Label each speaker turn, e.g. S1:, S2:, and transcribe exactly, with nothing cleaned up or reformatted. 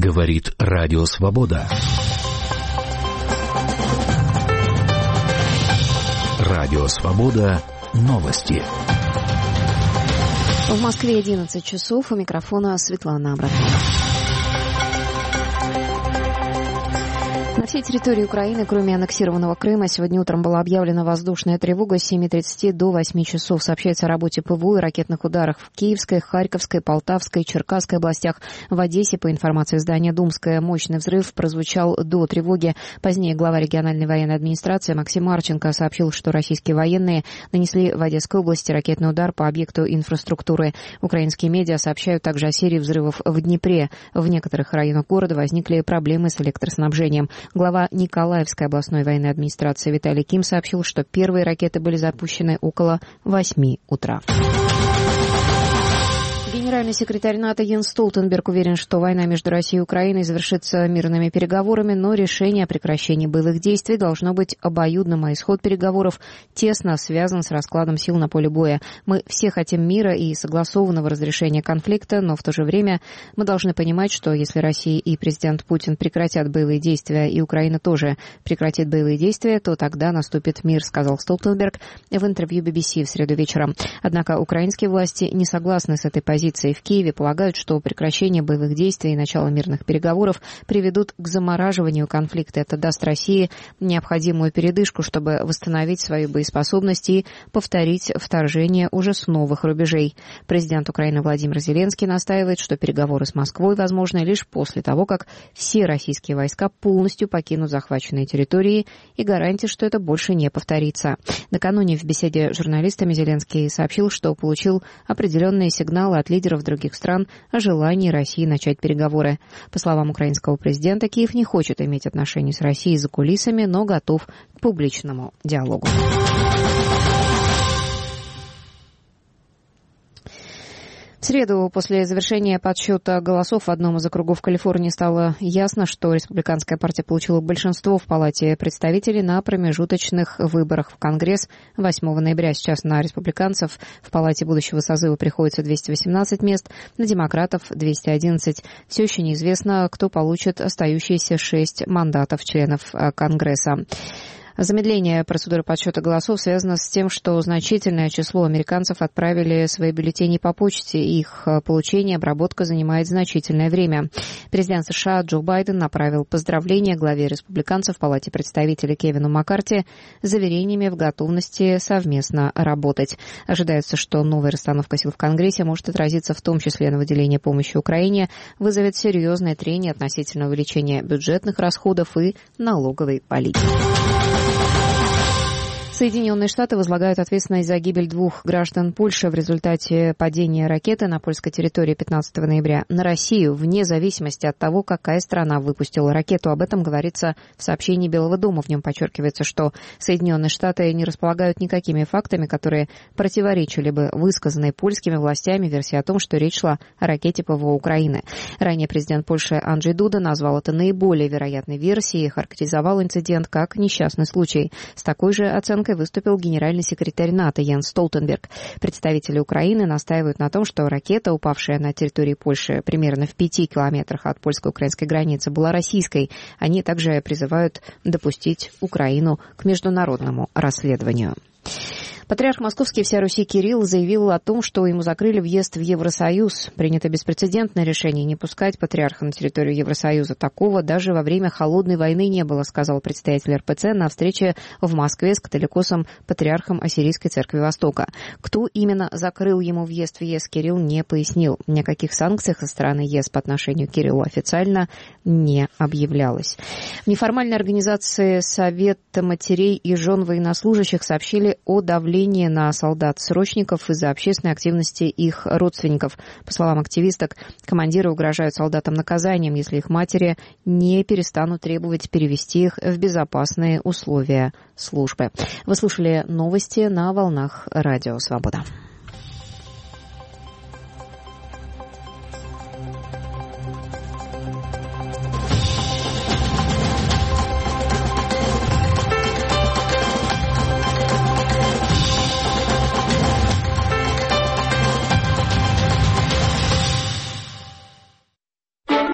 S1: Говорит Радио Свобода. Радио Свобода. Новости.
S2: В Москве одиннадцать часов. У микрофона Светлана Абрахамова. На всей территории Украины, кроме аннексированного Крыма, сегодня утром была объявлена воздушная тревога с семи тридцати до восьми часов. Сообщается о работе ПВО и ракетных ударах в Киевской, Харьковской, Полтавской, Черкасской областях. В Одессе, по информации издания «Думская», мощный взрыв прозвучал до тревоги. Позднее глава региональной военной администрации Максим Марченко сообщил, что российские военные нанесли в Одесской области ракетный удар по объекту инфраструктуры. Украинские медиа сообщают также о серии взрывов в Днепре. В некоторых районах города возникли проблемы с электроснабжением. Глава Николаевской областной военной администрации Виталий Ким сообщил, что первые ракеты были запущены около восьми утра. Генеральный секретарь НАТО Йенс Столтенберг уверен, что война между Россией и Украиной завершится мирными переговорами, но решение о прекращении боевых действий должно быть обоюдным, а исход переговоров тесно связан с раскладом сил на поле боя. Мы все хотим мира и согласованного разрешения конфликта, но в то же время мы должны понимать, что если Россия и президент Путин прекратят боевые действия, и Украина тоже прекратит боевые действия, то тогда наступит мир, сказал Столтенберг в интервью би би си в среду вечером. Однако украинские власти не согласны с этой позицией. В Киеве полагают, что прекращение боевых действий и начало мирных переговоров приведут к замораживанию конфликта. Это даст России необходимую передышку, чтобы восстановить свою боеспособность и повторить вторжение уже с новых рубежей. Президент Украины Владимир Зеленский настаивает, что переговоры с Москвой возможны лишь после того, как все российские войска полностью покинут захваченные территории, и гарантии, что это больше не повторится. Накануне в беседе с журналистами Зеленский сообщил, что получил определенные сигналы от лидеров других стран о желании России начать переговоры. По словам украинского президента, Киев не хочет иметь отношения с Россией за кулисами, но готов к публичному диалогу. В среду, после завершения подсчета голосов в одном из округов Калифорнии, стало ясно, что республиканская партия получила большинство в Палате представителей на промежуточных выборах в Конгресс восьмого ноября. Сейчас на республиканцев в Палате будущего созыва приходится двести восемнадцать мест, на демократов двести одиннадцать. Все еще неизвестно, кто получит остающиеся шесть мандатов членов Конгресса. Замедление процедуры подсчета голосов связано с тем, что значительное число американцев отправили свои бюллетени по почте. Их получение и обработка занимает значительное время. Президент США Джо Байден направил поздравления главе республиканцев в Палате представителей Кевину Маккарти с заверениями в готовности совместно работать. Ожидается, что новая расстановка сил в Конгрессе может отразиться в том числе на выделении помощи Украине, вызовет серьезное трение относительно увеличения бюджетных расходов и ноговой политики. Соединенные Штаты возлагают ответственность за гибель двух граждан Польши в результате падения ракеты на польской территории пятнадцатого ноября на Россию, вне зависимости от того, какая страна выпустила ракету. Об этом говорится в сообщении Белого дома. В нем подчеркивается, что Соединенные Штаты не располагают никакими фактами, которые противоречили бы высказанной польскими властями версии о том, что речь шла о ракете ПВО Украины. Ранее президент Польши Анджей Дуда назвал это наиболее вероятной версией и характеризовал инцидент как несчастный случай. С такой же оценкой выступил генеральный секретарь НАТО Йенс Столтенберг. Представители Украины настаивают на том, что ракета, упавшая на территории Польши примерно в пяти километрах от польско-украинской границы, была российской. Они также призывают допустить Украину к международному расследованию. Патриарх Московский всея Руси Кирилл заявил о том, что ему закрыли въезд в Евросоюз. Принято беспрецедентное решение не пускать патриарха на территорию Евросоюза. Такого даже во время Холодной войны не было, сказал представитель эр пэ цэ на встрече в Москве с католикосом патриархом Ассирийской церкви Востока. Кто именно закрыл ему въезд в ЕС, Кирилл не пояснил. Ни о каких санкциях со стороны ЕС по отношению к Кириллу официально не объявлялось. В неформальной организации Совета матерей и жен военнослужащих сообщили о давлении на солдат-срочников из-за общественной активности их родственников. По словам активисток, командиры угрожают солдатам наказанием, если их матери не перестанут требовать перевести их в безопасные условия службы. Вы слушали новости на волнах Радио Свобода.